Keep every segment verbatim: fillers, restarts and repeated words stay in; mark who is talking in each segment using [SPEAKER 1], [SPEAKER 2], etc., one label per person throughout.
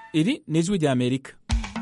[SPEAKER 1] Iri ni ijwi rya Amerika.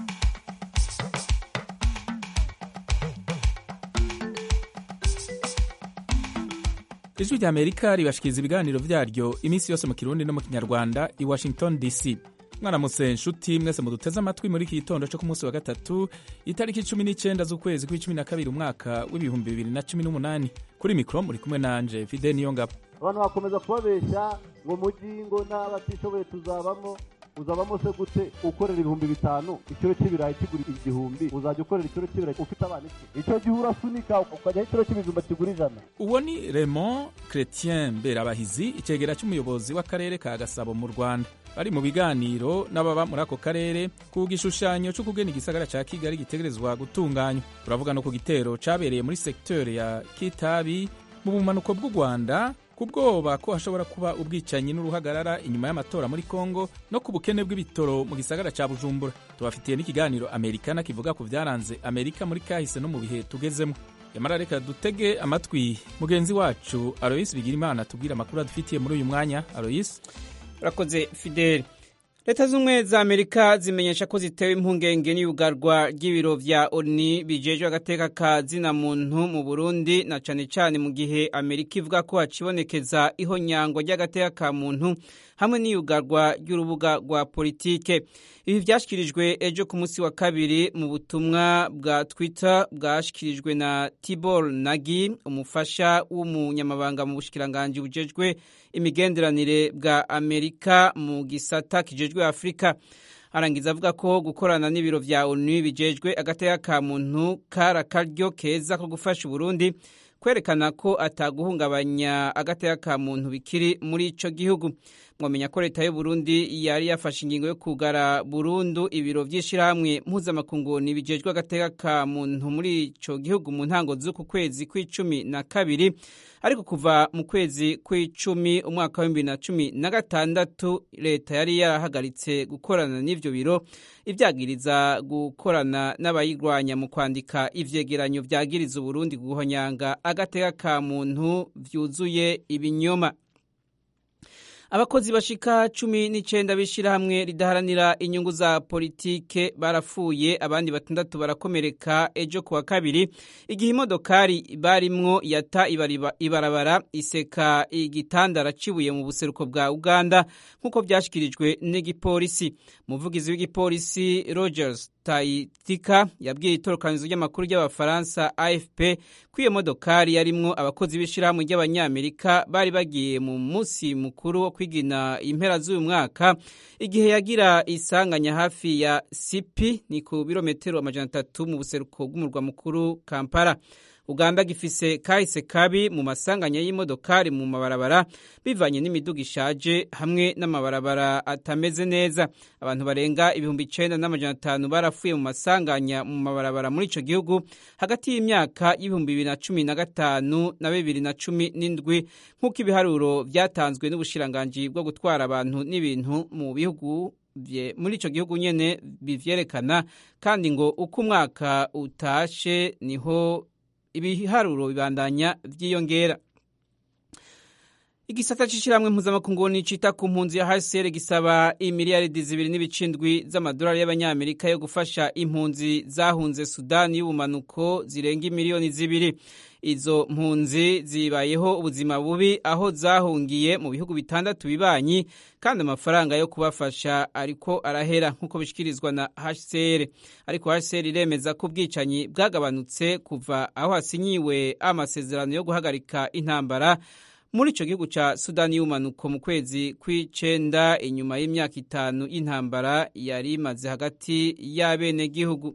[SPEAKER 1] Ijwi rya Amerika ribashikiriza ibiganiro vyaryo iminsi yose mu Kirundi no mu Kinyarwanda i Washington D C. Mwaramutse nshuti mwese muduteze amatwi muri iki gitondo cyo ku munsi wa gatatu itariki cumi n'icenda z'ukwezi kw'icumi na kabiri umwaka w'ibihumbi bibiri na cumi n'umunani. Kuri mikro muri kumwe nanje Fidel Niyongabo.
[SPEAKER 2] Abantu bakomeza kubabesha ngo mujingo n'abatishoboye tuzabamo uzabamo se gute ukorera ibihumbi bitanu ikiro cy'ibirayi kigura igihumbi uzajya ukorera ikiro cy'ibirayi ufite abana iki icyo gihe urasunika ukajya ikiro cy'ibijumba kigura ijana.
[SPEAKER 1] Uwo ni Raymond Chrétien Mberabahizi icegera cy'umuyobozi w'akarere ka Gasabo mu Rwanda. Bari mu biganiro n'ababa muri ako karere ku gishushanyo cyo kugena igisagara ca Kigali gitegerezwa gutunganywa. Turavuga no ku gitero cabereye muri secteur ya Kitabi mu bumanuko bw'u Rwanda kubwoba ko hashobora kuba ubwicanyi n'uruhagarara inyuma y'amatora muri Kongo no ku bukene bw'ibitoro mu gisagara ca Bujumbura. Tubafitiye n'ikiganiro Amerikana kivuga ku vyaranze Amerika muri kahise no mu bihe tugezemo. Yamara reka dutege amatwi mugenzi wacu Alois Bigirimana tubwira amakuru adufitiye muri uyu mwanya. Alois.
[SPEAKER 3] Urakoze Fidel. Leta z'umwe za Amerika zimenyesha ko zitewe impungenge n'iyugarwa ry'ibiro vya O N U bijejwe agateka ka zina muntu mu Burundi na cane cane mu gihe Amerika ivuga ko hacibonekeza ihonyangwa ry'agateka ka muntu hamwe n'iyugarwa ry'urubuga rwa politike. Ibi vyashikirijwe ejo ku munsi wa kabiri mu butumwa bwa Twitter bwashikirijwe na Tibor Nagi, umufasha w'umunyamabanga mu bushikiranganje bujejwe imigenderanire bwa Amerika mu gisata kijejwe Afrika. Arangiza avuga ko gukorana n'ibiro vya O N U bijejwe agateka ka muntu kara karyo keza ko gufasha Burundi kwerekana ko ataguhungabanya agateka ka muntu bikiri muri ico gihugu. Mwamenya ko leta y'u Burundi yari yafashe ingingo yo kugara burundu ibiro vy'ishirahamwe mpuzamakungu bijejwe agateka ka muntu muri ico gihugu mu ntango z'uku kwezi kw'icumi na kabiri, ariko kuva mu kwezi kw'icumi umwaka wa bibiri na cumi na gatandatu leta yari yarahagaritse gukorana n'ivyo biro ivyagiriza gukorana n'abayirwanya mu kwandika ivyegeranyo vyagiriza Burundi guhonyanga agateka ka muntu vyuzuye ibinyoma. Abakozi bashika cumi n'icenda b'ishirahamwe ridaharanira inyungu za politike barapfuye, abandi batandatu barakomereka ejo kuwa kabiri igihe imodokari barimwo yata ibarabara iseka igitandara cibuye mu buseruko bwa Uganda nk'uko vyashikirijwe n'igipolisi. Umuvugizi w'igipolisi Rogers Taitika yabwiye itorokanizo ry'amakuru ry'abafaransa A F P ko iyo modokari yarimwo abakozi b'ishirahamwe ry'abanyamerika bari bagiye mu musi mukuru wo kwigina impera z'uyu mwaka igihe yagira isanganya hafi ya Sipi ni ku birometero amajana atatu mu buseruko bw'umurwa mukuru Kampala. Uganda gifise kahise kabi mu masanganya y'imodokari mu mabarabara bivanye n'imiduga ishaje hamwe n'amabarabara atameze neza. Abantu barenga ibihumbi icenda n'amajana atanu barapfuye mu masanganya mu mabarabara muri ico gihugu hagati y'imyaka y'ibihumbi bibiri na cumi na gatanu na bibiri na cumi n'indwi nk'uko ibiharuro vyatanzwe n'ubushiranganji bwo gutwara abantu n'ibintu mu bihugu muri ico gihugu nyene bivyerekana, kandi ngo uko umwaka utashe niho ibiharuro bibandanya vyiyongera. Igisata c'ishiramwe mpuzamakungu nicita ku mpunzi ya H C R gisaba imiliyaridi zibiri n'ibicindwi z'amadolari y'abanyamerika yo gufasha impunzi zahunze Sudani y'ubumanuko zirenga imiliyoni zibiri. Izo mpunzi zibayeho ubuzima bubi aho zahungiye mu bihugu bitandatu bibanyi, kandi amafaranga yo kubafasha ariko arahera nk'uko bishikirizwa na H C R. Ariko H C R iremeza ko ubwicanyi bwagabanutse kuva aho hasinyiwe amasezerano yo guhagarika intambara muri ico gihugu ca Sudani y'ubumanuko mu kwezi kw'icenda inyuma y'imyaka itanu y'intambara yari imaze hagati y'abene gihugu.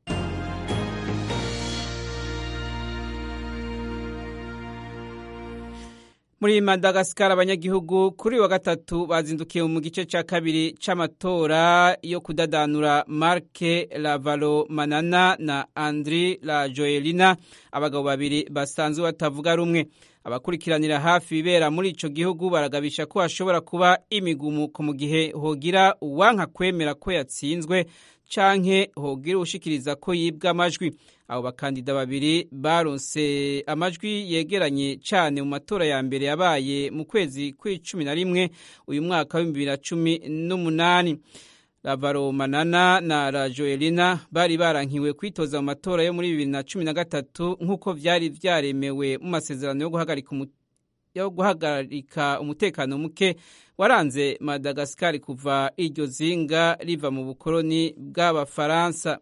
[SPEAKER 3] Muri Madagascar abanyagihugu kuri wa gatatu bazindukiye mu gice ca kabiri c'amatora yo kudadanura Marc Ravalomanana na Andry Rajoelina, abagabo babiri basanzwe batavuga rumwe. Abakurikiranira hafi ibera muri ico gihugu baragabisha ko hashobora kuba imigumuko mu gihe hogira uwanka kwemera ko yatsinzwe canke hogira ushikiriza ko yibwa amajwi. Abo bakandida babiri baronse amajwi yegeranye cane mu matora ya mbere yabaye mu kwezi kw'icumi na rimwe uyu mwaka wa bibiri na cumi n'umunani. Lavaro Manana na Rajoelina bari barankiwe kwitoza mu matora yo muri bibiri na cumi na gatatu nk'uko vyari vyaremewe mu masezerano yo guhagarika umu, yo guhagarika umutekano muke waranze Madagascar kuva iryo zinga riva mu bukoloni bw'Abafaransa.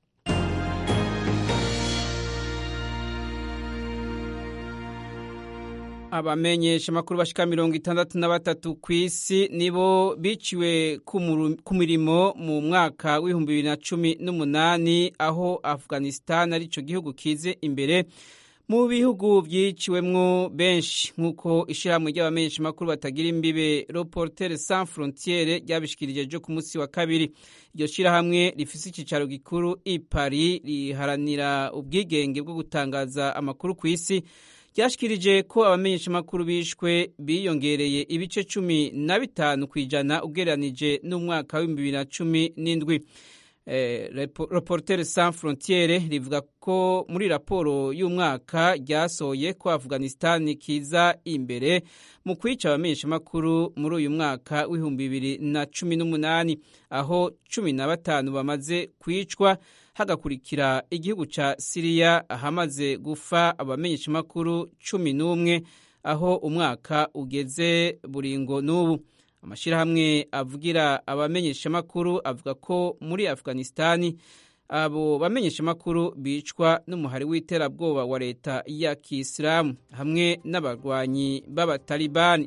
[SPEAKER 3] Abamenyesha makuru bashika mirongo itandatu na batatu kw'isi nibo biciwe ku mirimo mu mwaka w'ibihumbi bibiri na cumi n'umunani aho Afghanistan arico gihugu kize imbere mu bihugu vyiciwemwo benshi nk'uko ishirahamwe ry'abamenyesha makuru batagira imbibe Reporters Sans Frontières ryabishikirije jo ku munsi wa kabiri. Iryo shirahamwe rifise icicaro gikuru i Paris riharanira ubwigenge bwo gutangaza amakuru kw'isi ryashikirije ko abamenyesha makuru bishwe biyongereye ibice cumi na bitanu kwijana ugereranije n'umwaka wa bibiri na cumi n'indwi. Eh, Reporters Sans Frontières rivuga ko muri raporo y'umwaka ryasohoye ko Afghanistan kiza imbere mu kwica abamenyesha makuru muri uyu mwaka w'ibihumbi bibiri na cumi n'umunani aho cumi na batanu bamaze kwicwa hagakurikira igihugu ca Syria ahamaze gufa abamenyesha makuru cumi n'umwe aho umwaka ugeze buringo n'ubu. Amashirahamwe avugira abamenyesha makuru avuga ko muri Afghanistan abo bamenyesha makuru bicwa n'umuhari w'iterabwoba wa leta ya Kiislamu hamwe n'abarwanyi b'Abatalibani.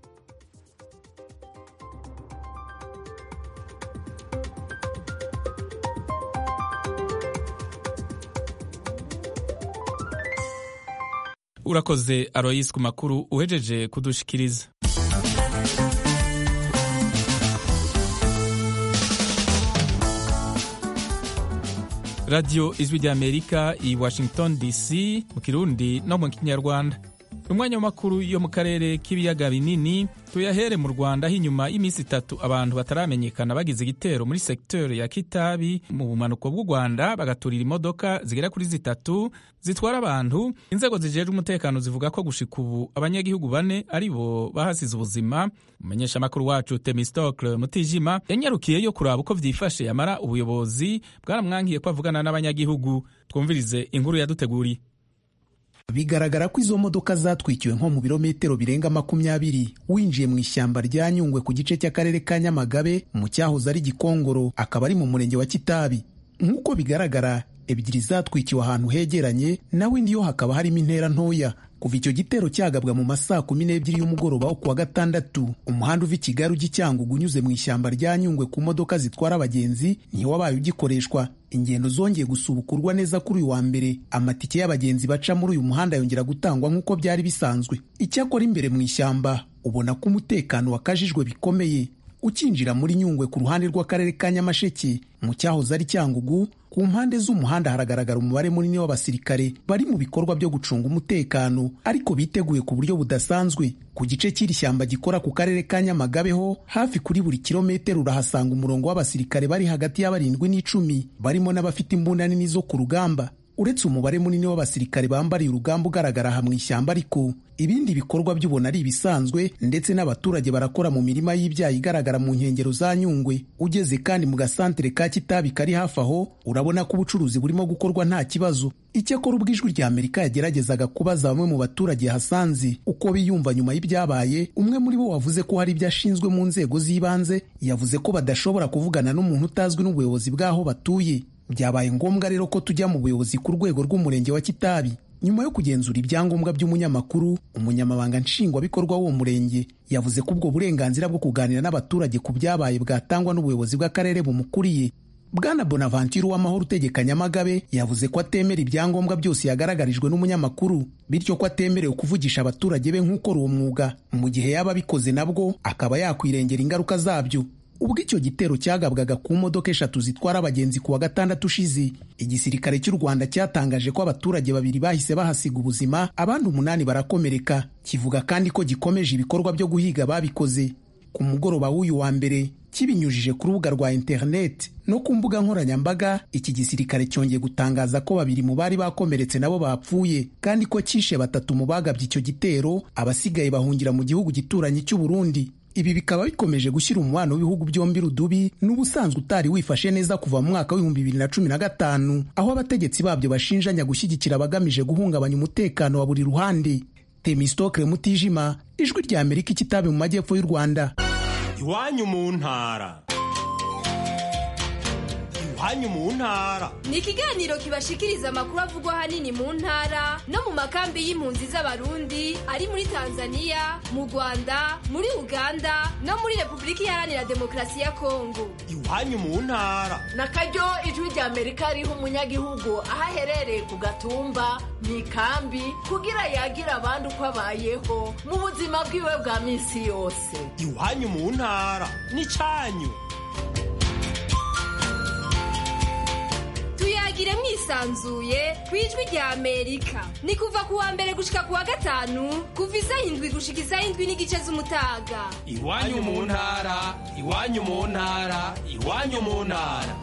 [SPEAKER 1] Urakoze Alois ku makuru uhejeje kudushikiriza. Radio Ijwi ry'Amerika i Washington D C mu Kirundi no mu Kinyarwanda. Umwanya w'amakuru yo mu karere k'ibiyaga binini tuyahere mu Rwanda hinyuma y'imisi itatu abantu bataramenyekana bagize igitero muri secteur ya Kitabi mu bumanuko bw'u Rwanda bagaturira imodoka zigera kuri zitatu zitwara abantu. Inzego zijejwe umutekano zivuga ko gushika ubu abanyagihugu bane ari bo bahasize ubuzima. Umumenyesha makuru wacu Temistocle Mutijima yanyarukiye yo kuraba uko vyifashe yamara ubuyobozi bwaramwankiye ko avugana n'abanyagihugu. Twumvirize inkuru yaduteguriye.
[SPEAKER 4] Bigaragara ko izo modoka zatwikiwe nko mu birometero birenga makumyabiri winjiye mu ishyamba rya Nyungwe ku gice cy'akarere ka Nyamagabe mu cyahoze ari Gikongoro akaba ari mu murenge wa Kitabi. Nk'uko bigaragara ebyiri zatwikiwe ahantu hegeranye nawe ndiyo hakaba harimo intera ntoya. Kuva icyo gitero cyagabwa mu masaa kumi n'ebyiri y'umugoroba wo kuwa gatandatu umuhanda uva i Kigali ujya i Cyangugu unyuze mu ishyamba rya Nyungwe ku modoka zitwara abagenzi niho wabaye ugikoreshwa. Ingendo zongeye gusubukurwa neza kuri uyu wa mbere, amatike y'abagenzi baca muri uyu muhanda yongera gutangwa nk'uko byari bisanzwe. Icyakora imbere mu ishyamba ubona ko umutekano wakajijwe bikomeye. Ukinjira muri Nyungwe ku ruhande rw'akarere ka Nyamasheke mu cyahoze ari Cyangugu, ku mpande z'umuhanda haragaragara umubare munini w'abasirikare bari mu bikorwa byo gucunga umutekano ariko biteguye ku buryo budasanzwe. Ku gice cy'iri shyamba gikora ku karere ka Nyamagabe ho hafi kuri buri kilometero urahasanga umurongo w'abasirikare bari hagati y'abarindwi n'icumi barimo n'abafite imbunda nini zo ku rugamba. Uretse umubare munini w'abasirikare bambariye urugamba ugaragara aha mu ishyamba, ariko ibindi bikorwa by'ubona ari ibisanzwe ndetse n'abaturage barakora mu mirima y'ibyayi igaragara mu nkengero za Nyungwe. Ugeze kandi mu gasantere ka Kitabi kari hafi aho urabona ko ubucuruzi burimo gukorwa nta kibazo. Icyakora ubwo Ijwi ry'Amerika yageragezaga kubaza bamwe mu baturage hasanze uko biyumva nyuma y'ibyabaye, umwe muri bo wavuze ko hari ibyo ashinzwe mu nzego z'ibanze yavuze ko badashobora kuvugana n'umuntu utazwi n'ubuyobozi bw'aho batuye. Byabaye ngombwa rero ko tujya mu buyobozi ku rwego rw'umurenge wa Kitabi. Nyuma yo kugenzura ibyangombwa by'umunyamakuru, umunyamabanga nshingwabikorwa w'uwo murenge yavuze ko ubwo burenganzira bwo kuganira n'abaturage ku byabaye bwatangwa n'ubuyobozi bw'akarere bumukuriye. Bwana Bonaventure w'amahoro utegeka Nyamagabe yavuze ko atemera ibyangombwa byose yagaragarijwe n'umunyamakuru, bityo ko atemerewe kuvugisha abaturage be nk'ukora uwo mwuga, mu gihe yaba abikoze nabwo akaba yakwirengera ingaruka zabyo. Ubwo icyo gitero cyagabwaga ku modoka eshatu zitwara abagenzi kuwa gatandatu ushize, igisirikare cy'u Rwanda cyatangaje ko abaturage babiri bahise bahasiga ubuzima, abandi umunani barakomereka. Kivuga kandi ko gikomeje ibikorwa byo guhiga babikoze. Ku mugoroba w'uyu wa mbere kibinyujije ku rubuga rwa internet no ku mbuga nkoranyambaga, iki gisirikare cyongeye gutangaza ko babiri mu bari bakomeretse nabo bapfuye kandi ko cyishe batatu mu bagabye icyo gitero, abasigaye bahungira mu gihugu gituranyi cy'u Burundi. Ibi bikaba bikomeje gushyira umubano w'ibihugu byombi rudubi n'ubusanzwe utari wifashe neza kuva mu mwaka w'ibihumbi bibiri na cumi na gatanu aho abategetsi babyo bashinjanya gushyigikira abagamije guhungabanya umutekano wa buri ruhande. Temistokle Mutijima, Ijwi rya Amerika, Kitabi mu majyepfo y'u Rwanda.
[SPEAKER 5] Iwanyu mu ntara. Iwanyu mu ntara
[SPEAKER 6] ni ikiganiro kibashikiriza amakuru avugwa ahanini mu ntara no mu makambi y'impunzi z'abarundi ari muri Tanzania, mu Rwanda, muri Uganda no muri Repubulika Iharanira Demokarasi ya Kongo.
[SPEAKER 5] Iwanyu mu ntara
[SPEAKER 7] na karyo Ijwi rya Amerika riha umunyagihugu aho aherereye ku gatumba mu ikambi kugira yagira abandi uko abayeho mu buzima bwiwe bwa minsi yose.
[SPEAKER 5] Iwanyu mu ntara ni cyanyu.
[SPEAKER 6] Tuyagire mwisanzuye kwijwi rya Amerika. Ni kuva kuwa mbere gushika kuwa gatanu kuva isaha indwi gushika isaha indwi n'igice z'umutaga.
[SPEAKER 5] Iwanyu mu ntara, iwanyu mu ntara, iwanyu mu ntara.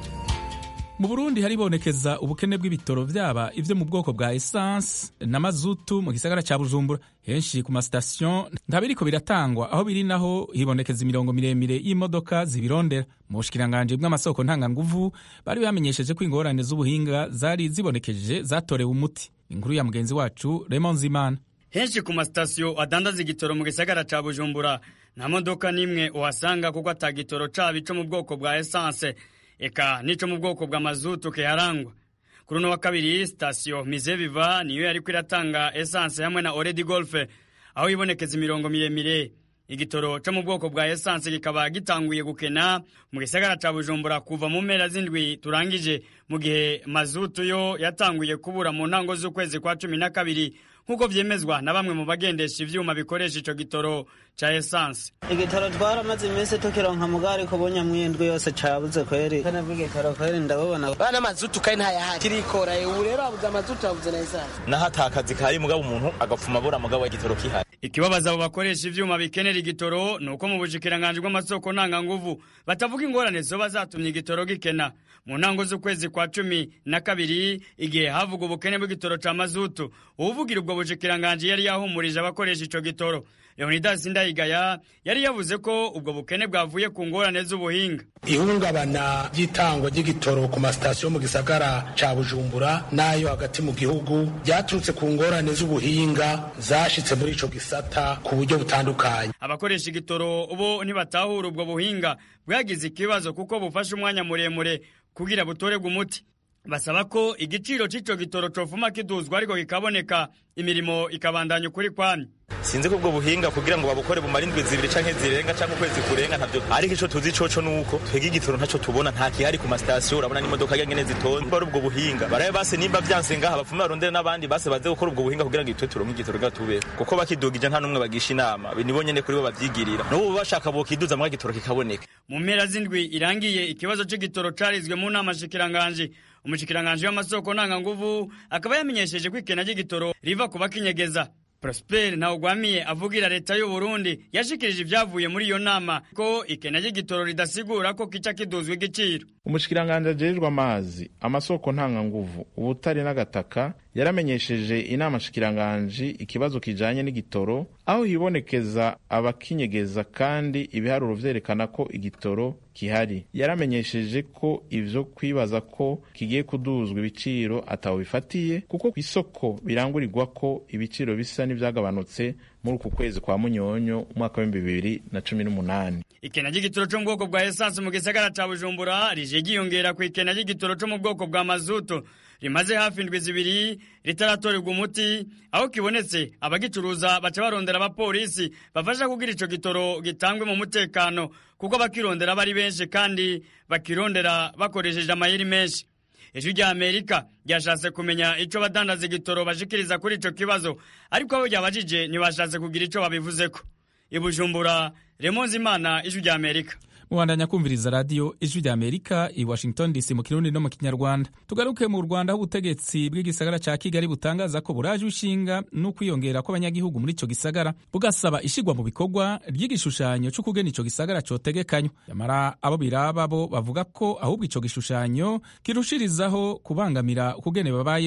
[SPEAKER 1] Mu Burundi haribonekeza ubukene bw'ibitoro vyaba ivyo mu bwoko bwa essence na mazutu mu gisagara ca Bujumbura. Henshi ku mastation ntabiriko biratangwa, aho biri naho hibonekeza imirongo miremire y'imodoka zibirondera. Mu bushikiranganje bw'amasoko ntanganguvu bari bamenyesheje ko ingorane z'ubuhinga zari zibonekeje zatorewe umuti. Inkuru ya mugenzi wacu Raymond Zimana.
[SPEAKER 8] Henshi ku mastation adandaza igitoro mu gisagara ca Bujumbura nta modoka nimwe uhasanga kuko atagitoro cabico mu bwoko bwa essence eka nico mu bwoko bwa mazutu keharangwa. Kuri no wa kabiri station Mize Viva niyo yari kwiratanga essence hamwe na Oredi Golf aho ibonekeza imirongo miremire. Igitoro cyo mu bwoko bwa essence kikaba gitanguye gukena mu gisagara ca Bujumbura kuva mu mpera z'indwi turangije, mu gihe mazutu yo yatanguye kubura mu ntango z'ukwezi kwa cumi na kabiri nkuko vyemezwa na bamwe mu bagendesha ivyuma bikoresha ico gitoro cha essence.
[SPEAKER 9] Igitoro twaramaze iminsi tukironka mugari ko bonya mwindwi yose cabuze kweri. Kana bw'igitoro kweri ndabona
[SPEAKER 10] bana mazutu kai nta yahari kirikora ubu rero abuze mazutu abuze na essence.
[SPEAKER 11] Naho atakazi kari mugabo umuntu agapfuma bura mugabo igitoro kihari.
[SPEAKER 8] Ikibabaza abo bakoresha ivyuma bikenera igitoro nuko mu bushikiranganje bw'amasoko ntanga nguvu batavuga ingorane zo bazatumye igitoro gikena mu ntango z'ukwezi kwa cumi na kabiri igihe havuga ubukene bw'igitoro ca mazutu. Uvugira ubwo bushikiranganje yari yahumurije abakoresha ico gitoro. Leonidas Ndayigaya yari yavuze ko ubwo bukene bwavuye ku ngorane z'ubuhinga.
[SPEAKER 12] Ihungabana ry'itangwa ry'igitoro ku masitasiyo mu gisagara ca Bujumbura nayo hagati mu gihugu byaturutse ku ngorane z'ubuhinga zashitse muri ico gisata ku buryo butandukanye.
[SPEAKER 8] Abakoresha igitoro ubo ntibatahura ubwo buhinga bwagize ikibazo kuko bufasha umwanya muremure kugira butorerwe umuti. Basaba ko igiciro c'ico gitoro cofuma kiduzwa ariko kikaboneka imirimo ikabandanya ukuri kwamye.
[SPEAKER 11] Sinzi ko ubwo buhinga kugira ngo babukore bumara indwi zibiri canke zirenga canke ukwezi kurenga ntavyo, ariko ico tuzi coco nuko twege igitoro ntaco tubona, nta kihari ku mastation. Urabona n'imodoka nyene zitonze bari ubwo buhinga baraye base nimba vyanse ngaha bafuma barondera n'abandi base baze gukora ubwo buhinga kugira ngo itwe turonke igitoro gatube, kuko bakidugije nta numwe bagisha inama nibo nyene kuri bo bavyigirira n'ubu bashaka bokiduza mu gitoro kikaboneka.
[SPEAKER 8] Mu mpera z'indwi irangiye ikibazo c'igitoro carizwe mu nama shikiranganje. Umushikiranganje w'amasoko ntanga nguvu akaba yamenyesheje ko ikena ry'igitoro riva kuba kinyegeza. Prosper Ntawugwamiye avugira leta y'u Burundi yashikirije ivyavuye muri iyo nama ko ikena ry'igitoro ridasigura ko kica kiduzwa igiciro.
[SPEAKER 13] Umushikiranganje ajejwe amazi, amasoko ntanga nguvu, ubutare n'agataka yaramenyesheje inama shikiranganje ikibazo kijanye n'igitoro aho hibonekeza abakinyegeza kandi ibiharuro vyerekana ko igitoro kihari. Yaramenyesheje ko ivyo kwibaza ko kigiye kuduzwa ibiciro ataho bifatiye kuko kw'isoko birangurirwa ko ibiciro bisa n'ivyagabanutse muri uku kwezi kwa Munyonyo umwaka wa bibiri na cumi n'umunani.
[SPEAKER 8] Ikena ry'igitoro cyo mu bwoko bwa essence mu gisagara ca Bujumbura rije giyongera ku ikena ry'igitoro cyo mu bwoko bwa mazutu rimaze hafi indwi zibiri ritaratorerwa umuti, aho kibonetse abagicuruza baca barondera abapolisi bafasha kugira ico gitoro gitangwe mu mutekano kuko bakirondera bari benshi kandi bakirondera bakoresheje amayeri menshi. Ijwi rya Amerika ryashatse kumenya ico badandaza igitoro bashikiriza kuri ico kibazo, ariko abo ryabajije ntibashatse kugira ico babivuzeko. I Bujumbura, Raymond Zimana, Ijwi rya Amerika.
[SPEAKER 1] Mubandanya kumviriza radio Ijwi rya Amerika i Washington D C mu Kirundi no mu Kinyarwanda. Tugaruke mu Rwanda aho ubutegetsi bw'igisagara ca Kigali butangaza ko buraje ushinga no kwiyongera kw'abanyagihugu muri ico gisagara, bugasaba ishigwa mu bikorwa ry'igishushanyo cyo kugena ico gisagara cotegekanywa. Yamara abo biraba bo bavuga ko ahubwo ico gishushanyo kirushirizaho kubangamira ukugene babayeho.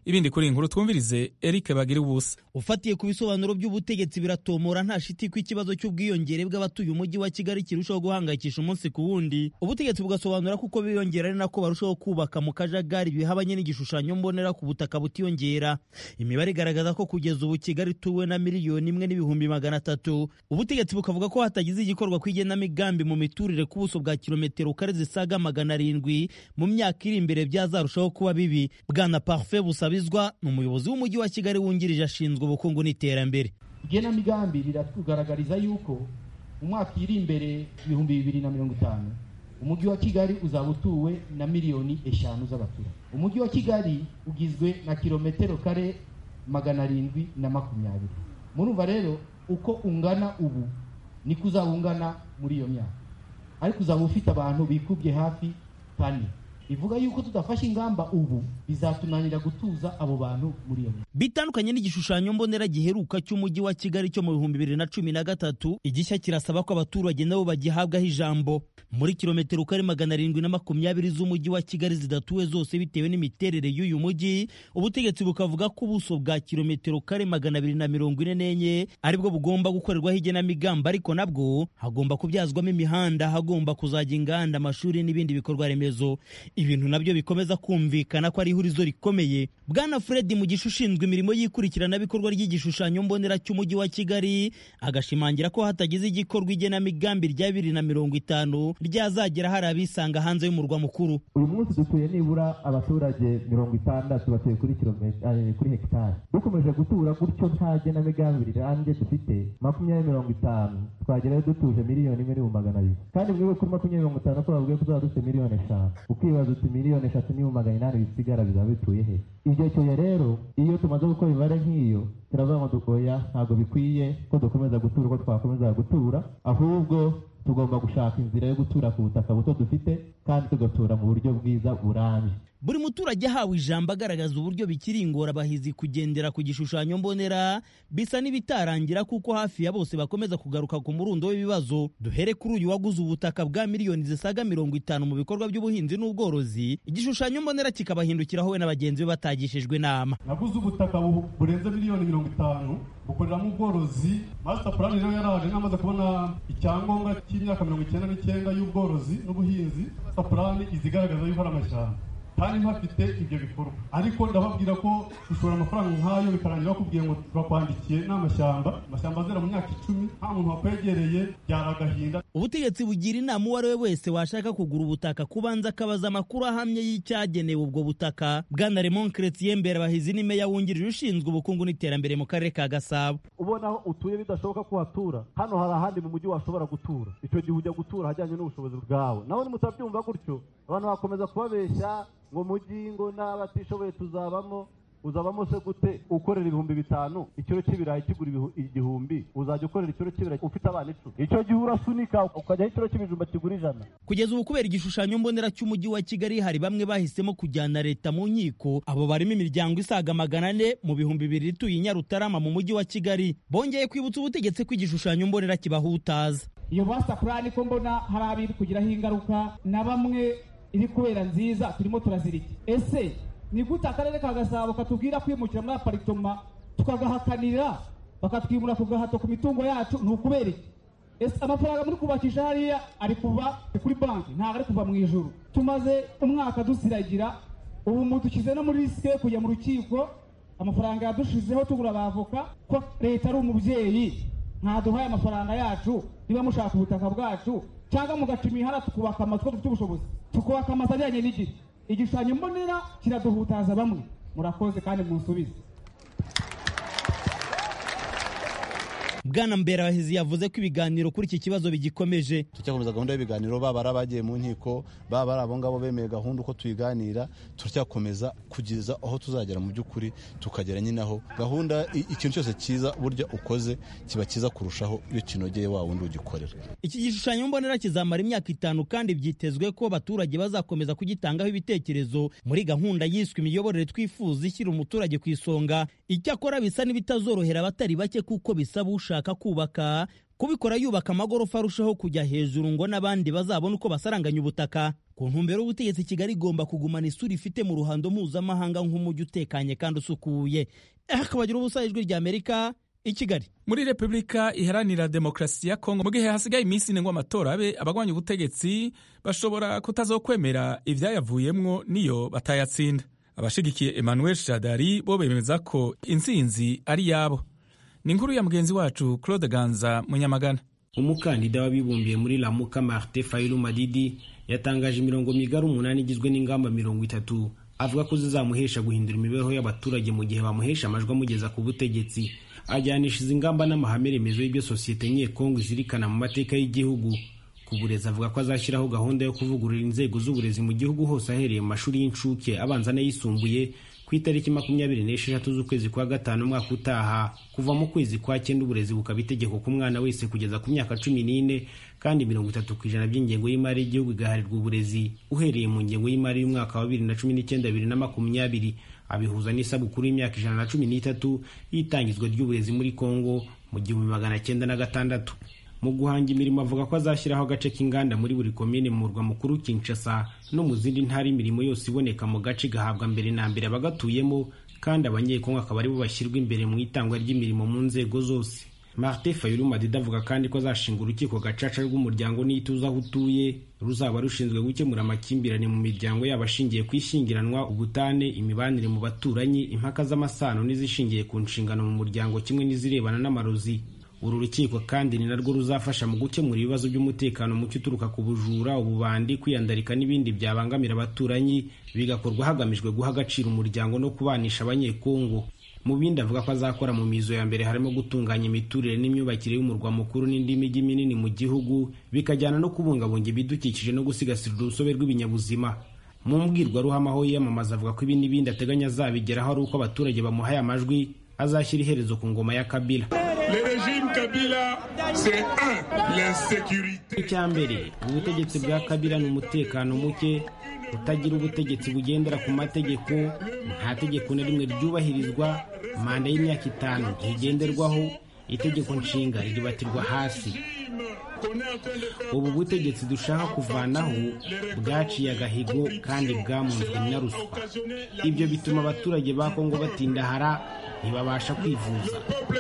[SPEAKER 1] ibindi kuri inkuru twumvirize Eric Bagira ubusa.
[SPEAKER 14] Ufatiye ku bisobanuro by'ubutegetsi biratomora nta shiti ko ikibazo cy'ubwiyongere bw'abatuye umujyi wa Kigali kirushaho guhangayikisha umunsi ku wundi. Ubutegetsi bugasobanura kuko biyongera ari nako barushaho kubaka mu kajagari bihabanye n'igishushanyo mbonera ku butaka butiyongera. Imibare igaragaza ko kugeza ubu Kigali tuwe na miliyoni imwe n'ibihumbi magana atatu. Ubutegetsi bukavuga ko hatagize igikorwa kw'igenamigambi mu miturire ku buso bwa kilometero kare zisaga magana arindwi mu myaka iri imbere byazarushaho kuba bibi. Bwana Parfait Busabizwa ni umuyobozi w'umujyi wa Kigali wungirije ashinzwe ubukungu n'iterambere.
[SPEAKER 15] Igenamigambi riratugaragariza yuko mu mwaka iri imbere ibihumbi bibiri na mirongo itanu umujyi wa Kigali uzaba utuwe na miliyoni eshanu z'abaturage. Umujyi wa Kigali ugizwe na kilometero kare magana arindwi na makumyabiri. Murumva rero uko ungana ubu niko uzaba ungana muri iyo myaka, ariko uzaba ufite abantu bikubye hafi kane. Ivuga yuko tudafashe ingamba ubu bizatunanira gutuza abo bantu muri iyo.
[SPEAKER 14] Bitandukanye n'igishushanyo mbonera giheruka cy'umujyi wa Kigali cyo mu bihumbi bibiri na cumi na gatatu, igishya kirasaba ko abaturage nabo bagihabwaho ijambo. Muri kilometero kare magana arindwi na makumyabiri z'umujyi wa Kigali zidatuwe zose bitewe n'imiterere y'uyu mujyi, ubutegetsi bukavuga ko ubuso bwa kilometero kare magana abiri na mirongo ine n'enye aribwo bugomba gukorerwaho igenamigambi, ariko nabwo hagomba kubyazwamo imihanda, hagomba kuzajya inganda, amashuri n'ibindi bikorwa remezo. Ibintu nabyo bikomeza kumvikana ko ari ihurizo rikomeye. Bwana Fred Mugisha ushinzwe imirimo yikurikirana bikorwa ry'igishushanyo mbonera cy'umujyi wa Kigali agashimangira ko hatagize igikorwa igenamigambi rya bibiri na mirongo itanu ryazagera hari abisanga hanze y'umurwa mukuru.
[SPEAKER 2] Uyu munsi dutuye nibura abaturage mirongo itandatu batuye kuri kilometero kuri hegitari. Dukomeje gutura gutyo nta genamigambi rirambye dufite makumyabiri mirongo itanu twagerayo dutuje miliyoni imwe n'ibihumbi magana abiri, kandi mwiwe kuri makumyabiri mirongo itanu ko bavuga ko tuzaba dufite miliyoni eshanu. Ukibaza uti miliyoni eshatu n'ibihumbi magana inani bisigara bizaba bituye he? Ibyo cyo rero iyo tumaze gukora imibare nk'iyo turavuga ngo dukoya ntabwo bikwiye ko dukomeza gutura uko twakomeza gutura, ahubwo tugomba gushaka inzira yo gutura ku butaka buto dufite kandi tugatura mu buryo bwiza burambye.
[SPEAKER 14] Buri muturage ahawe ijambo agaragaza uburyo bikiri ingorabahizi kugendera ku gishushanyo mbonera bisa n'ibitarangira kuko hafi ya bose bakomeza kugaruka ku murundo w'ibibazo. Duhere kuri uyu waguze ubutaka bwa miliyoni zisaga mirongo itanu mu bikorwa by'ubuhinzi n'ubworozi, igishushanyo mbonera kikabahindukiraho we na bagenzi be batagishijwe inama.
[SPEAKER 16] Naguze ubutaka burenze miliyoni mirongo itanu bukoreramo ubworozi. Master plan rero yaraje namaze kubona icyangombwa cy'imyaka mirongo icyenda n'icyenda y'ubworozi n'ubuhinzi. Master plan izigaragaza yuko ari amashyamba kandi mpafite ibyo bikorwa, ariko ndababwira ko ushora amafaranga nk'ayo bikarangira bakubwiye ngo twakwandikiye n'amashyamba amashyamba azera mu myaka icumi nta muntu wakwegereye, byaragahinda.
[SPEAKER 14] Ubutegetsi bugira inama uwo ari we wese washaka kugura ubutaka kubanza akabaza amakuru ahamye y'icyagenewe ubwo butaka. Bwana Raymond Chrétien Mberabahizi ni meya wungirije ushinzwe ubukungu n'iterambere mu karere ka Gasabo.
[SPEAKER 2] Ubona aho utuye bidashoboka ko hatura, hano hari ahandi mu mujyi washobora gutura, icyo gihe ujya gutura hajyanye n'ubushobozi bwawe. Naho nimutabyumva gutyo abantu bakomeza kubabeshya ngo mujyi ngo n'abatishoboye tuzabamo. Uzabamo se gute ukorera ibihumbi bitanu ikiro cy'ibirayi kigura igihumbi? Uzajya ukorera ikiro cy'ibirayi ufite abana icumi? Icyo gihe urasunika ukajyaho ikiro cy'ibijumba kigura ijana.
[SPEAKER 14] Kugeza ubu kubera igishushanyo mbonera cy'umujyi wa Kigali hari bamwe bahisemo kujyana leta mu nkiko. Abo barimo imiryango isaga magana ane mu bihumbi bibiri ituye i Nyarutarama mu mujyi wa Kigali. Bongeye kwibutsa ubutegetsi ko igishushanyo mbonera kibahutaza.
[SPEAKER 17] Iyo master plan ko mbona hari abiri kugiraho ingaruka na bamwe iri kubera nziza turimo turazirika. Ese ni gute akarere ka Gasabo katubwira kwimukira muri aparitoma tukagahakanira bakatwimura ku gahato ku mitungo yacu? Ni ukubera iki? Ese amafaranga muri kubakisha hariya ari kuva kuri banki, ntabwo ari kuva mu ijuru? Tumaze umwaka dusiragira, ubu mudukize no muri risike kujya mu rukiko. Amafaranga yadushizeho tugura abavoka ko leta ari umubyeyi, ntaduhaye amafaranga yacu. Niba mushaka ubutaka bwacu cyangwa mugaca imihanda tukubaka amazu ko dufite ubushobozi, tukubaka amazu ajyanye n'igihe. Igishushanyo mbonera kiraduhutaza bamwe. Murakoze kandi munsubize.
[SPEAKER 14] Bwana Mberabahizi yavuze ko ibiganiro kuri iki kibazo bigikomeje.
[SPEAKER 18] Turacyakomeza gahunda y'ibiganiro, baba ari abagiye mu nkiko, baba ari abo ngabo bemeye gahunda uko tuyiganira, turacyakomeza kugeza aho tuzagera mu by'ukuri tukagera nyine aho gahunda. Ikintu cyose cyiza burya ukoze kiba cyiza kurushaho iyo kinogeye wa wundi ugikorera.
[SPEAKER 14] Iki gishushanyo mbonera kizamara imyaka itanu kandi byitezwe ko abaturage bazakomeza kugitangaho ibitekerezo muri gahunda yiswe imiyoborere twifuza ishyira umuturage ku isonga. Icyakora bisa n'ibitazorohera abatari bake kuko bisaba ushaka kubaka kubikora yubaka amagorofa arushaho kujya hejuru ngo n'abandi bazabona uko basaranganya ubutaka. ku ntumbero y'ubutegetsi Kigali igomba kugumana isura ifite mu ruhando mpuzamahanga nk'umujyi utekanye kandi usukuye. Akabagira ubusa ijwi rya Amerika i Kigali.
[SPEAKER 1] Muri Repubulika Iharanira Demokarasi ya Kongo, mu gihe hasigaye iminsi ine ngo amatora abe, abagwanya ubutegetsi bashobora kutazokwemera ivyayavuyemwo niyo batayatsinda. Abashigikiye Emmanuel Shadari bo bemeza ko intsinzi ari yabo. Ni inkuru ya mugenzi wacu Claude Ganza Munyamagana.
[SPEAKER 19] Umukandida wabibumbiye muri Lamuka Martin Fayulu Madidi yatangaje imirongo migari umunani igizwe n'ingamba mirongo itatu avuga ko zizamuhesha guhindura imibereho y'abaturage mu gihe bamuhesha amajwi amugeza ku butegetsi. Ajyanisha izi ngamba n'amahame remezo y'ibyo sosiyete nyekongo izirikana mu mateka y'igihugu. Ku burezi avuga ko azashyiraho gahunda yo kuvugurura inzego z'uburezi mu gihugu hose ahereye mu mashuri y'incuke, abanza n'ayisumbuye ku itariki makumyabiri n'esheshatu z'ukwezi kwa gatanu umwaka utaha. Kuva mu kwezi kwa cyenda uburezi bukaba itegeko ku mwana wese kugeza ku myaka cumi n'ine, kandi mirongo itatu ku ijana by'ingengo y'imari y'igihugu igaharirwa uburezi uhereye mu ngengo y'imari y'umwaka wa bibiri na cumi n'icyenda bibiri na makumyabiri. Abihuza n'isabukuru y'imyaka ijana na cumi n'itatu y'itangizwa ry'uburezi muri Kongo mu gihumbi magana cyenda na gatandatu. Mu guhanga imirimo avuga ko azashyiraho agace k'inganda muri buri komine mu murwa mukuru Kinshasa no mu zindi ntara. Imirimo yose iboneka mu gace gahabwa mbere na mbere abagatuyemo, kandi abanyekongo akaba aribo bashyirwa imbere mu itangwa ry'imirimo mu nzego zose. Martin Fayulu Madidi avuga kandi ko azashinga urukiko gacaca rw'umuryango n'ituze aho utuye ruzaba rushinzwe gukemura amakimbirane mu miryango yabo ashingiye ku ishyingiranwa, ubutane, imibanire mu baturanyi, impaka z'amasano n'izishingiye ku nshingano mu muryango kimwe n'izirebana n'amarozi. Uru rukiko kandi ni narwo ruzafasha mu gukemura ibibazo by'umutekano muke uturuka ku bujura, ububandi, kwiyandarika n'ibindi byabangamira abaturanyi, bigakorwa hagamijwe guha agaciro umuryango no kubanisha abanyekongo. Mu bindi avuga ko azakora mu mizo ya mbere harimo gutunganya imiturire n'imyubakire y'umurwa mukuru n'indi mijyi minini mu gihugu, bikajyana no kubungabunga ibidukikije no gusigasira urusobe rw'ibinyabuzima. Mu mbwirwaruhame aho yiyamamaza avuga ko ibi n'ibindi ateganya azabigeraho ari uko abaturage bamuhaye amajwi azashyira iherezo ku ngoma ya Kabila. Icya mbere, ubutegetsi bwa Kabila ni umutekano muke, kutagira ubutegetsi bugendera ku mategeko, nta tegeko na rimwe ryubahirizwa, manda y'imyaka itanu ntigenderwaho, itegeko nshinga ribatirwa hasi. Ubu butegetsi dushaka kuvanaho bwaciye agahigo kandi bwamunzwe na ruswa. Ibyo bituma abaturage ba Kongo batindahara, ntibabasha kwivuza.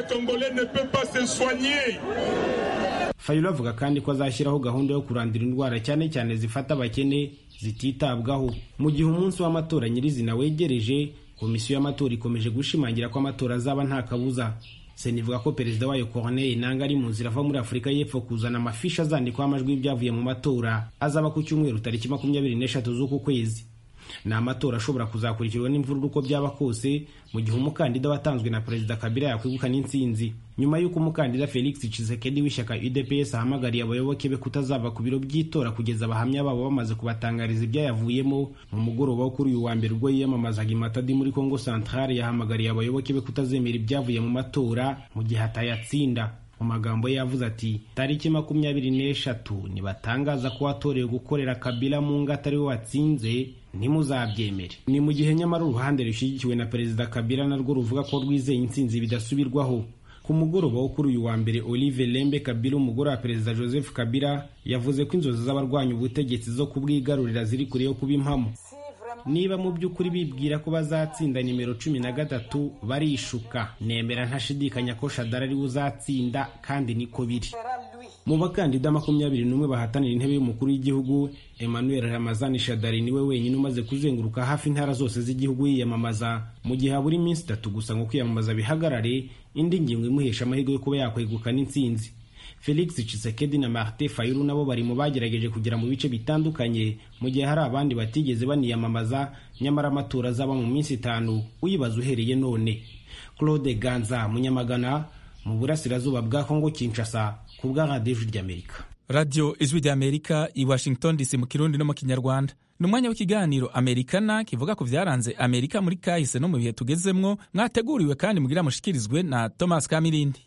[SPEAKER 19] Fayulu avuga kandi ko azashyiraho gahunda yo kurandura indwara cyane cyane zifata abakene zititabwaho. Mu gihe umunsi w'amatora nyirizina wegereje, komisiyo y'amatora ikomeje gushimangira ko amatora azaba nta kabuza. Sena ivuga ko perezida wayo Corneille Nangaa ari mu nzira ava muri Afurika y'Epfo kuzana amafishi azandikwaho amajwi y'ibyavuye mu matora azaba ku cyumweru tariki makumyabiri n'eshatu z'uku kwezi. Ni amatora ashobora kuzakurikirwa n'imvururu uko byaba kose, mu gihe umukandida watanzwe na perezida Kabila yakwegukana intsinzi. Nyuma y'uko umukandida Felix Tshisekedi w'ishyaka U D P S ahamagariye abayoboke be kutazava ku biro by'itora kugeza abahamya babo bamaze kubatangariza ibyayavuyemo, mu mugoroba wo kuri uyu wa mbere ubwo yiyamamazaga i Matadi muri Congo Centrale yahamagariye abayoboke be kutazemera ibyavuye mu matora mu gihe atayatsinda. Mu magambo ye yavuze ati, tariki makumyabiri n'eshatu nibatangaza ko watorewe gukorera Kabila mu ngata ari we watsinze, ntimuzabyemere. Ni mu gihe nyamara uruhande rushyigikiwe na perezida Kabila narwo ruvuga ko rwizeye intsinzi bidasubirwaho. Ku mugoroba wo kuri uyu wa mbere, Olive Lembe Kabila, umugore wa perezida Joseph Kabila, yavuze ko inzozi z'abarwanya ubutegetsi zo kubwigarurira ziri kure yo kuba impamo. Niba mu by'ukuri bibwira ko bazatsinda nimero cumi na gatatu barishuka. Nemera ntashidikanya ko Shadari ari uzatsinda, kandi niko biri. Mu bakandida makumyabiri n'umwe bahatanira intebe y'umukuru w'igihugu, Emmanuel Ramazani Shadari niwe wenyine umaze kuzenguruka hafi intara zose z'igihugu yiyamamaza, mu gihe habura iminsi itatu gusa ngo kwiyamamaza bihagarare, indi ngingo imuhesha amahirwe yo kuba yakwegukana intsinzi. Felix Tshisekedi na Martin Fayulu nabo bari mu bagerageje kugera mu bice bitandukanye, mu gihe hari abandi batigeze baniyamamaza, nyamara amatora azaba mu minsi itanu uyibaza uhereye none. Claude Ganza Munyamagana, mu burasirazuba bwa Kongo Kinshasa, ku bwa Radio Ijwi ry'Amerika.
[SPEAKER 1] Radio Ijwi ry'Amerika i Washington D C mu Kirundi no mu Kinyarwanda. Ni umwanya w'ikiganiro Amerikana kivuga ku vyaranze Amerika muri kahise no mu bihe tugezemwo, mwateguriwe kandi mugira mushikirizwe na Thomas Kamirindi.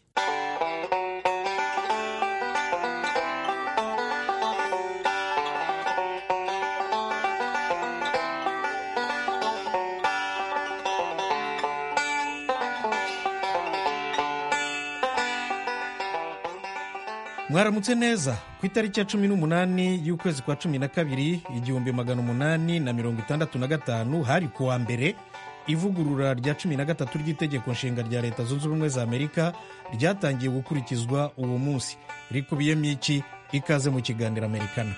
[SPEAKER 20] Mwaramutse neza ku itariki ya cumi n'umunani y'ukwezi kwa cumi na kabiri igihumbi magana umunani na mirongo itandatu na gatanu hari kuwa mbere ivugurura rya cumi na gatatu ry'itegeko nshinga rya leta zunze ubumwe za amerika ryatangiye gukurikizwa uwo munsi. rikubiyemo iki? Ikaze mu kiganiro Amerikana.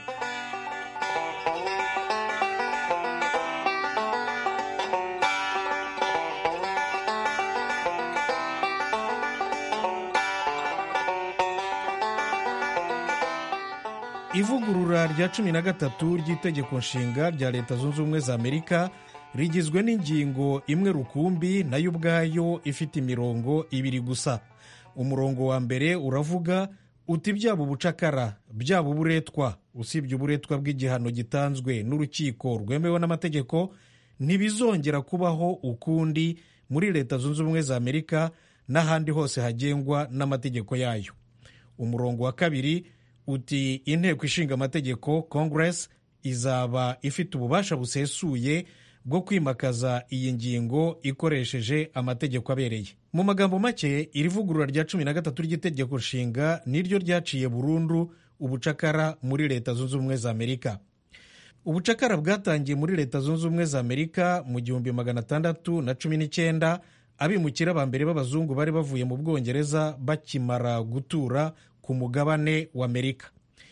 [SPEAKER 20] ivugurura rya cumi na gatatu ry'itegeko nshinga rya leta zunze ubumwe za amerika rigizwe n'ingingo imwe rukumbi nayo ubwayo ifite imirongo ibiri gusa. umurongo wa mbere uravuga uti byaba ubucakara byaba uburetwa, usibye uburetwa bw'igihano gitanzwe n'urukiko rwemewe n'amategeko, ntibizongera kubaho ukundi muri leta zunze ubumwe za amerika n'ahandi hose hagengwa n'amategeko yayo. umurongo wa kabiri uti inteko ishinga amategeko Congress izaba ifite ububasha busesuye bwo kwimakaza iyi ngingo ikoresheje amategeko abereye. mu magambo make, iri vugurura rya cumi na gatatu ry'itegeko nshinga niryo ryaciye burundu ubucakara muri leta zunze ubumwe za amerika. ubucakara bwatangiye muri leta zunze ubumwe za amerika mu gihumbi magana atandatu na cumi n'icyenda abimukira ba mbere b'abazungu bari bavuye mu bwongereza bakimara gutura ku mugabane wa amerika.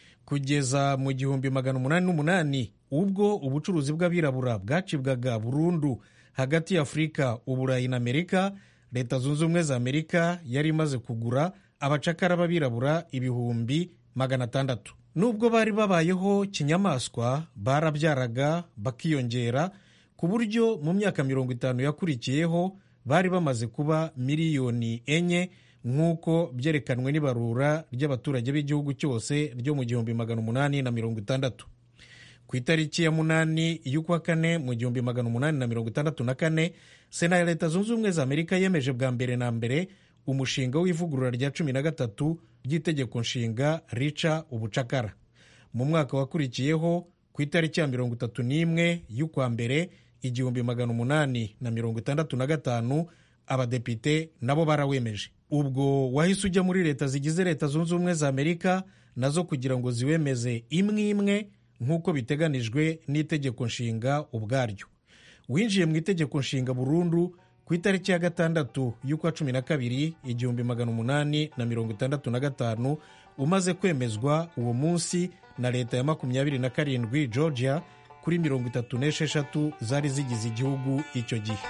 [SPEAKER 20] kugeza mu gihumbi magana umunani n'umunani ubwo ubucuruzi bw'abirabura bwacibwaga burundu hagati ya afurika, uburayi na amerika, leta zunze ubumwe za amerika yari imaze kugura abacakara b'abirabura ibihumbi magana atandatu. nubwo bari babayeho kinyamaswa, barabyaraga bakiyongera ku buryo mu myaka mirongo itanu yakurikiyeho bari bamaze kuba miliyoni enye nk'uko byerekanwe n'ibarura ry'abaturage b'igihugu cyose ryo mu gihumbi magana umunani na mirongo itandatu. ku itariki ya munani y'ukwa kane mu gihumbi magana umunani na mirongo itandatu na kane sena ya leta zunze ubumwe za amerika yemeje bwa mbere na mbere umushinga w'ivugurura rya cumi na gatatu ry'itegeko nshinga rica ubucakara. mu mwaka wakurikiyeho ku itariki ya mirongo itatu n'imwe y'ukwa mbere igihumbi magana umunani na mirongo itandatu na gatanu abadepite nabo barawemeje. ubwo wahise ujya muri leta zigize leta zunze ubumwe za amerika nazo kugira ngo ziwemeze imwe imwe nk'uko biteganijwe n'itegeko nshinga ubwaryo. winjiye mu itegeko nshinga burundu ku itariki ya gatandatu y'ukwa cumi na kabiri igihumbi magana umunani na mirongo itandatu na gatanu umaze kwemezwa uwo munsi na leta ya makumyabiri na karindwi Georgia kuri mirongo itatu n'esheshatu zari zigize igihugu icyo gihe.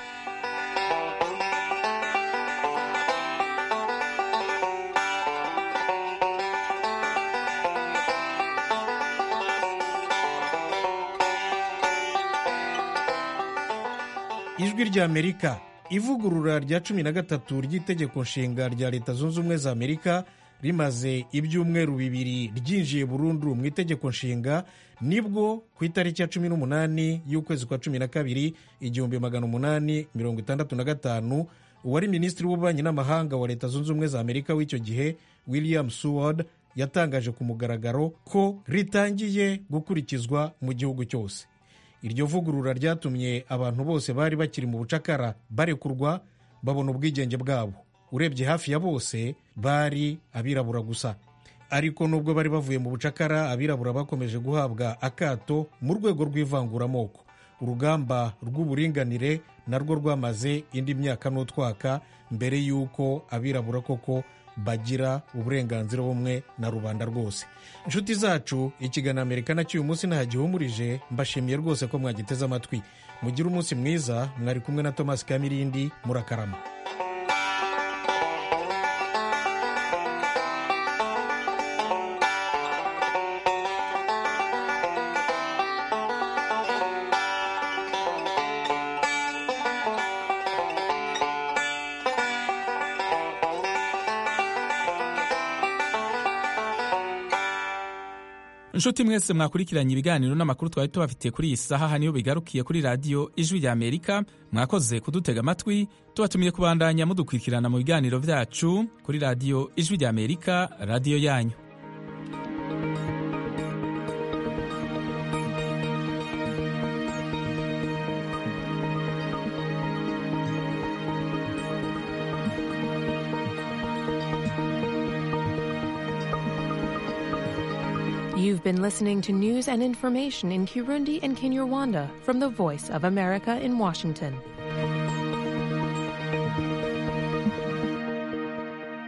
[SPEAKER 20] ijwi rya amerika. ivugurura rya cumi na gatatu ry'itegeko nshinga rya leta zunze ubumwe za amerika rimaze ibyumweru bibiri ryinjiye burundu mu itegeko nshinga nibwo ku itariki ya cumi n'umunani y'ukwezi kwa cumi na kabiri igihumbi magana umunani mirongo itandatu na gatanu uwari minisitiri w'ububanyi n'amahanga wa leta zunze ubumwe za amerika w'icyo gihe William Seward yatangaje ku mugaragaro ko ritangiye gukurikizwa mu gihugu cyose. iryo vugurura ryatumye abantu bose bari bakiri mu bucakara barekurwa babona ubwigenge bwabo. urebye hafi ya bose bari abirabura gusa, ariko nubwo bari bavuye mu bucakara abirabura bakomeje guhabwa akato mu rwego rw'ivanguramoko. urugamba rw'uburinganire narwo rwamaze indi myaka n'utwaka mbere y'uko abirabura koko bagira uburenganzira bumwe na rubanda rwose. inshuti zacu, ikiganiro Amerikana cy'uyu munsi ntagihumurije. mbashimiye rwose ko mwagiteze amatwi. mugire umunsi mwiza. mwari kumwe na Thomas Kamirindi. murakarama.
[SPEAKER 1] inshuti mwese mwakurikiranye ibiganiro n'amakuru twari tubafitiye kuri iyi saha niyo bigarukiye kuri radiyo ijwi rya amerika. mwakoze kudutega amatwi. tubatumiye kubandanya mudukurikirana mu biganiro byacu kuri radiyo ijwi rya amerika, radiyo yanyu.
[SPEAKER 21] You've been listening to news and information in Kirundi and Kinyarwanda from the Voice of America in Washington.